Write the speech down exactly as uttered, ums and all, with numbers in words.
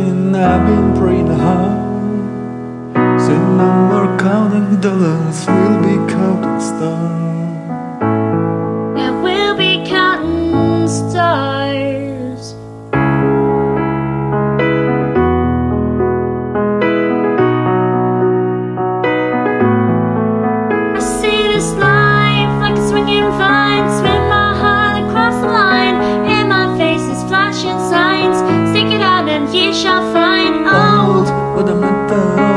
watching, I've been praying hard. Soon no more counting dollars, we'll be counting stars. Yeah, we'll be counting stars. I see this life like a swinging vine, spin my heart across the line. In my face is flashing signs, stick it out and ye shall find. Old, but I'm not the